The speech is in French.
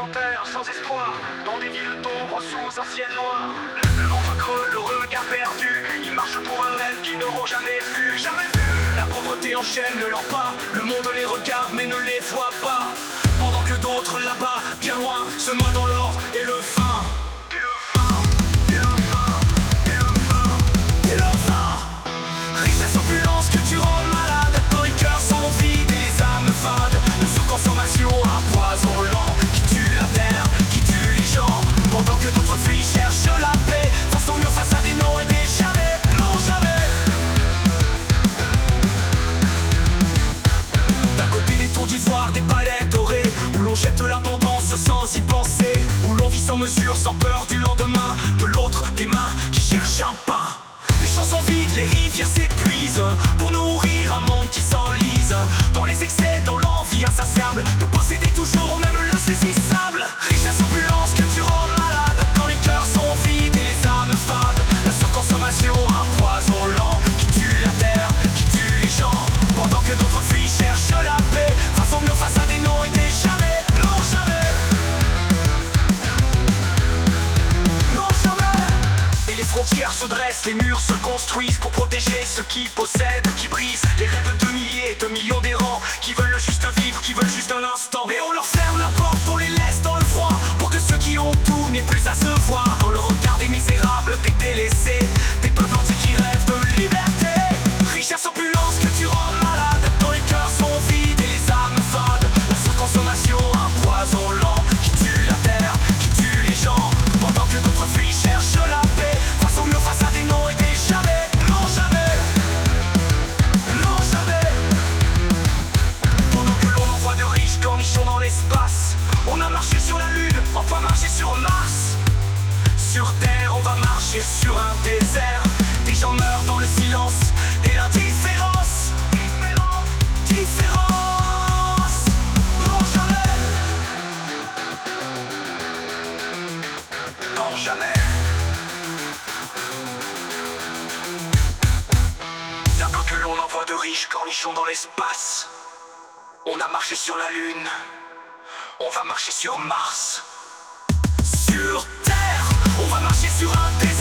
sans terre, sans espoir, dans des villes d'ombre sous un ciel noir. Le ventre creux, le regard perdu, ils marchent pour un rêve qu'ils n'auront jamais vu. Jamais vu. La pauvreté enchaîne leurs pas, le monde les regarde mais ne les voit pas. Pendant que d'autres là-bas, bien loin, se noient dans l'or et le vin. Et le vin, et le vin, et le vin, et le vin. Richesse, opulence que tu rends malade, quand les cœurs sont vides et les âmes fades. De sous-consommation à poison lent, qui tue la terre, qui tue les gens. Pendant que d'autres filles cherchent la paix, face au mur, face à des noms et des jamais, non jamais. D'un côté des tours d'ivoire, des palais dorés, où l'on jette l'abondance sans y penser, où l'on vit sans mesure, sans peur du lendemain. De l'autre, des mains qui cherchent un pain. Les champs sont vides, les rivières s'épuisent, pour nourrir un monde qui s'enlise. Dans les excès, dans l'envie insatiable, de posséder toujours même le saisissable. Richesse, opulence que tu rends malade, quand les cœurs sont vides et les âmes fades. La surconsommation, un poison lent, qui tue la terre, qui tue les gens. Pendant que d'autres filles cherchent la paix, face au mur, face à des noms et des jamais, non jamais. Non jamais. Et les frontières se dressent, les murs se construisent pour protéger ceux qui possèdent, qui brisent les rêves de milliers, de millions d'errants, qui veulent juste vivre, qui veulent juste un instant. Et on leur ferme la porte, on les laisse dans le froid, pour que ceux qui ont tout n'aient plus à se voir. Dans le regard des misérables, des délaissés, des peuples entiers qui rêvent de liberté. Richesse, opulence que tu rends malade, quand les cœurs sont vides et les âmes fades. La surconsommation, un poison lent, qui tue la terre, qui tue les gens. Pendant que d'autres filles cherchent la paix, face au mur, face à des noms et des jamais, non jamais. Non jamais. Pendant que l'on envoie de riches cornichons dans l'espace, on a marché sur la lune, enfin marché sur Mars. Sur terre, on va marcher sur un désert. Des gens meurent dans le silence et l'indifférence. Différence. Non jamais. Non jamais. D'abord que l'on envoie de riches cornichons dans l'espace, on a marché sur la lune, on va marcher sur Mars. Sur terre, on va marcher sur un désert.